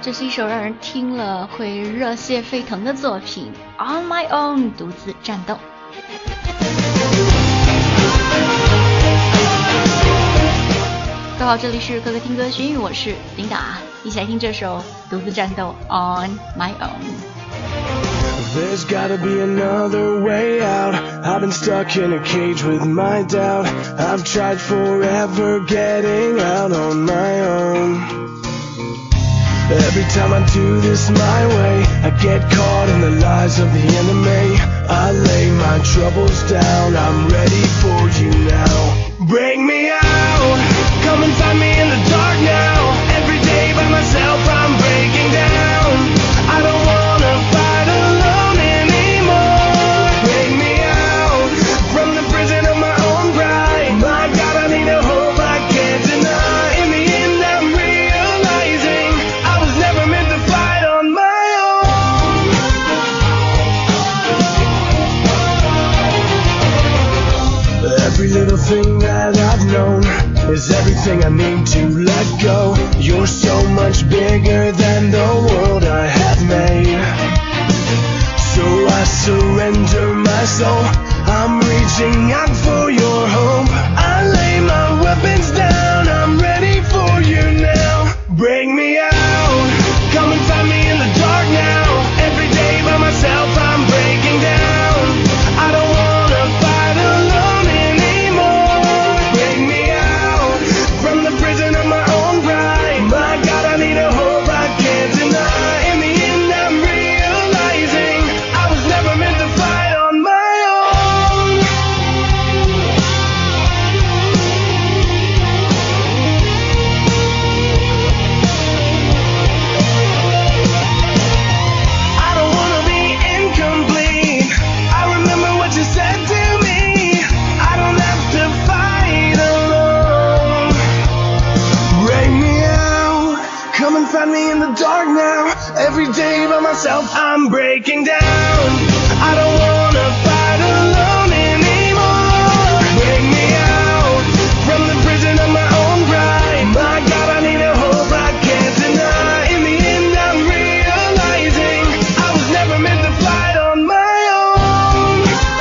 这是一首让人听了会热血沸腾的作品 On My Own 独自战斗。各位好，这里是可可听歌学英语，我是琳达，一起来听这首独自战斗 On My Own。There's gotta be another way out. I've been stuck in a cage with my doubt. I've tried forever getting out on my own. Every time I do this my way, I get caught in the lies of the enemy. I lay my troubles down, I'm ready for you now. Bring me out, come and find me in the dark now. Every day by myself I'm breaking down. I don't wanna fight alone anymore. Bring me out from the prison of my own pride. My God, I need a hope I can't deny. In the end I'm realizing I was never meant to fight on my own. Every little thing that I've known is everything I need to let go. You're so much bigger than the world I have made. So I surrender my soul. I'm reaching out for your hope. I lay my weapons down. I'm ready for you now. Bring me out. Come and find me in the dark now. Every day by myself I'm breaking down. I don't wanna fight alone anymore. Bring me out from the prison of my own pride. My God, I need a hope I can't deny. In the end I'm realizing I was never meant to fight on my own. I don't wanna be incomplete. I remember what you said to me. I don't have to fight alone. Bring me out, come and find me in the dark now. Every day by myself I'm breaking down. I don't wanna fight alone anymore. Bring me out from the prison of my own pride. My God, I need a hope I can't deny. In the end I'm realizing I was never meant to fight on my own.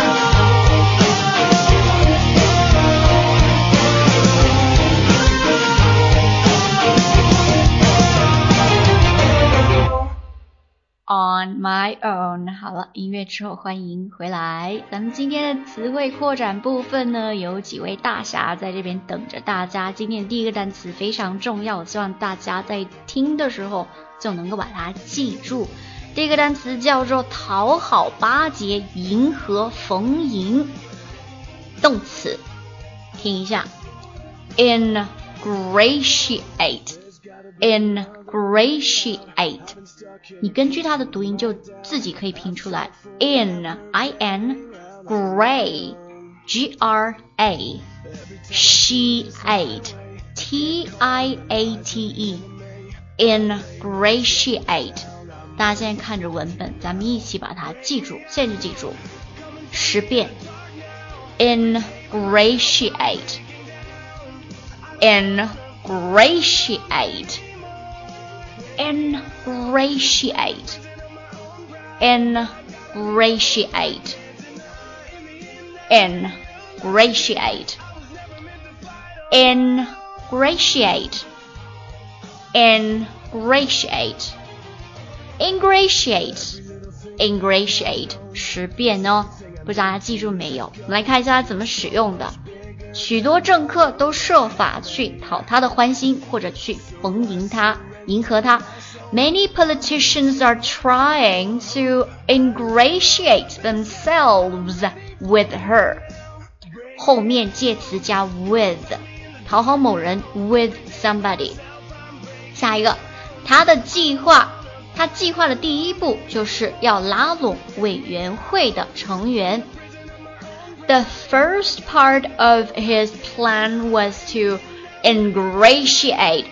On My Own。 好了，音乐之后欢迎回来。咱们今天的词汇扩展部分呢，有几位大侠在这边等着大家。今天的第一个单词非常重要，我希望大家在听的时候就能够把它记住。第一个单词叫做讨好巴结，迎合逢迎。动词，听一下 ingratiate， 你根据它的读音就自己可以拼出来 gray T-I-A-T-E ingratiate。 大家现在看着文本，咱们一起把它记住，现在就记住10遍 ingratiate ingratiate ingratiate ingratiate ingratiate ingratiate ingratiate ingratiate ingratiate 10遍哦，不知道大家记住没有？我们来看一下它怎么使用的。许多政客都设法去讨他的欢心，或者去逢迎他，迎合他。Many politicians are trying to ingratiate themselves with her。 后面介词加 with， 讨好某人 with somebody。 下一个，他计划的第一步就是要拉拢委员会的成员。The first part of his plan was to ingratiate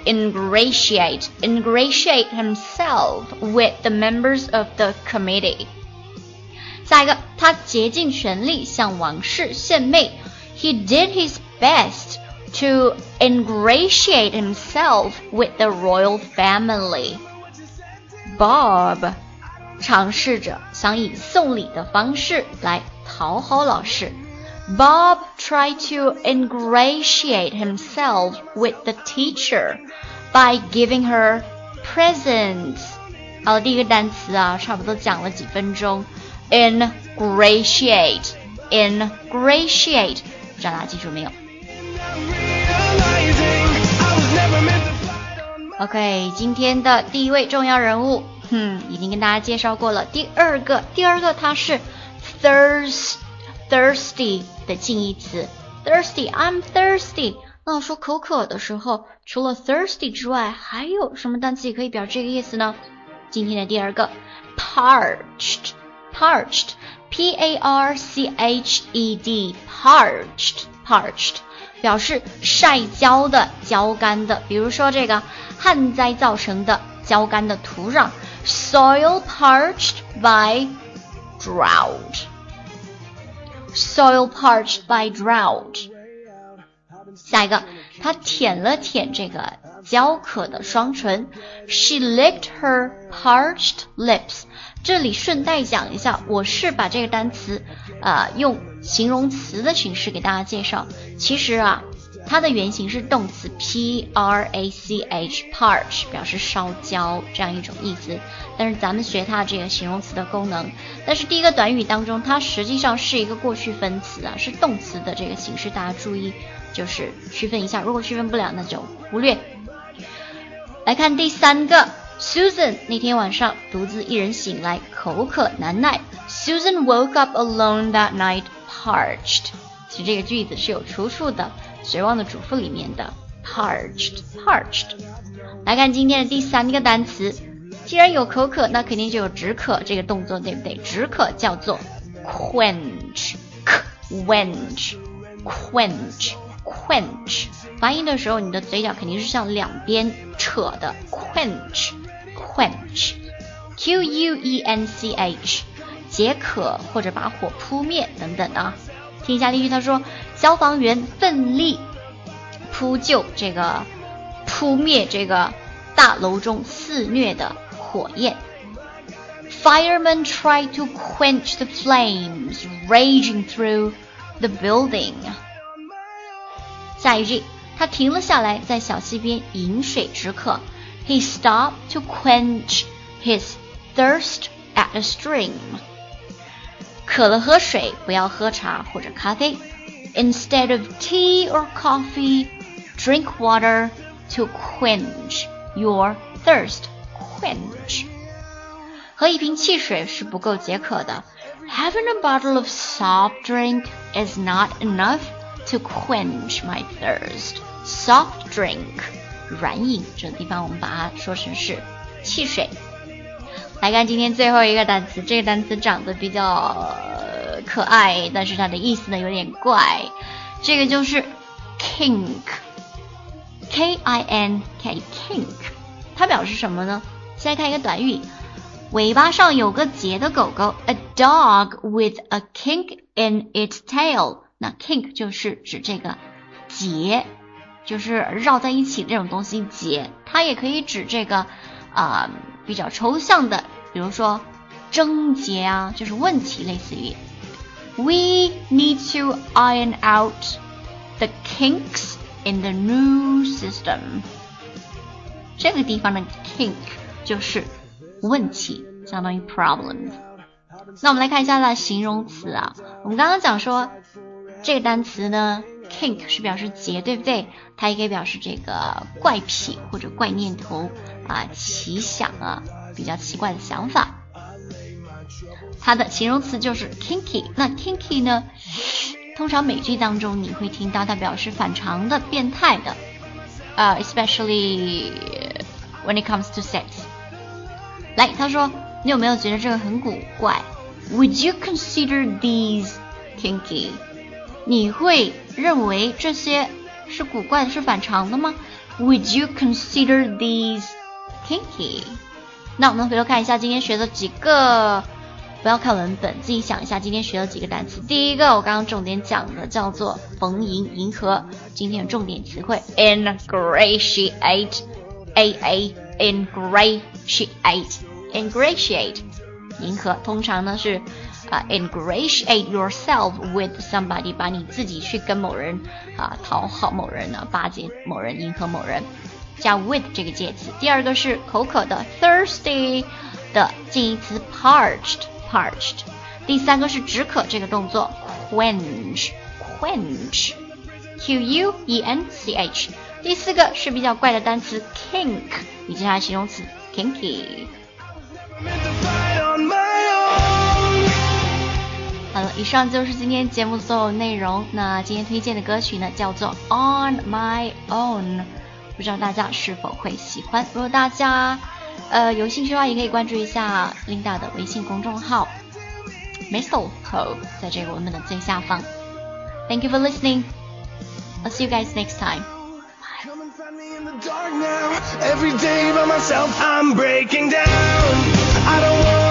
himself with the members of the committee。 下一个，他竭尽全力向王室献媚。 He did his best to ingratiate himself with the royal family。 Bob 尝试着想以送礼的方式来讨好老师。Bob tried to ingratiate himself with the teacher by giving her presents. 好，第一个单词啊，差不多讲了几分钟。Ingratiate， 不知道大家记住没有？ OK， 今天的第一位重要人物，已经跟大家介绍过了。第二个它是 thirsty 的近义词 thirsty， I'm thirsty。那我说口渴的时候，除了 thirsty 之外，还有什么单词也可以表示这个意思呢？今天的第二个 parched P-A-R-C-H-E-D parched 表示晒焦的、焦干的，比如说这个旱灾造成的焦干的土壤 soil parched by drought。 下一个，她舔了舔这个焦渴的双唇 She licked her parched lips。 这里顺带讲一下，我是把这个单词用形容词的形式给大家介绍。其实啊，它的原型是动词 P-R-A-C-H parch， 表示烧焦这样一种意思，但是咱们学它这个形容词的功能。但是第一个短语当中，它实际上是一个过去分词啊，是动词的这个形式，大家注意就是区分一下，如果区分不了那就忽略。来看第三个， Susan 那天晚上独自一人醒来，口渴难耐。 Susan woke up alone that night parched。 其实这个句子是有出处的，绝望的主妇里面的 parched。 来看今天的第三个单词，既然有口渴，那肯定就有止渴这个动作，对不对？止渴叫做 quench， 发音的时候你的嘴角肯定是向两边扯的 quench Q-U-E-N-C-H 解渴或者把火扑灭等等啊。听一下例句，他说消防员奋力扑灭这个大楼中肆虐的火焰。 Firemen tried to quench the flames raging through the building。 下一句，他停了下来，在小溪边饮水止渴。 He stopped to quench his thirst at a stream。 渴了喝水，不要喝茶或者咖啡。 Instead of tea or coffee, drink water to quench your thirst. Quench。 喝一瓶汽水是不够解渴的。 Having a bottle of soft drink is not enough to quench my thirst. Soft drink 软饮，这个地方我们把它说成是汽水。来看今天最后一个单词，这个单词长得比较可爱，但是它的意思呢有点怪。这个就是 kink K-I-N-K kink。 它表示什么呢？先来看一个短语，尾巴上有个结的狗狗 A dog with a kink in its tail。 那 kink 就是指这个结，就是绕在一起的这种东西结，它也可以指这个比较抽象的，比如说症结啊，就是问题，类似于 We need to iron out the kinks in the new system。 这个地方的 kink 就是问题，相当于 problems。 那我们来看一下它的形容词啊，我们刚刚讲说这个单词呢 kink 是表示结，对不对？它也可以表示这个怪癖或者怪念头奇想啊，比较奇怪的想法。它的形容词就是 kinky。 那 kinky 呢，通常美剧当中你会听到它表示反常的、变态的especially when it comes to sex。 来，他说你有没有觉得这个很古怪？ Would you consider these kinky？ 你会认为这些是古怪的、是反常的吗？ Would you consider these kinky？ 那我们回头看一下今天学的几个，不要看文本，自己想一下今天学了几个单词。第一个我刚刚重点讲的叫做逢迎、迎合，今天有重点词汇 ingratiate， ingratiate ingratiate 迎合，通常呢是ingratiate yourself with somebody， 把你自己去跟某人讨好某人呢，巴结某人，迎合某人，加 with 这个介词。第二个是口渴的 thirsty 的近义词 parched。第三个是止渴这个动作 quench Q-U-E-N-C-H。第四个是比较怪的单词 kink 以及它的形容词 kinky。好了，以上就是今天节目所有内容。那今天推荐的歌曲呢叫做 On My Own， 不知道大家是否会喜欢。如果大家有兴趣的话，也可以关注一下 Linda 的微信公众号 Mistletoe， 在这个文本的最下方。Thank you for listening. I'll see you guys next time. Come and find me in the dark now. Every day by myself I'm breaking down. I don't want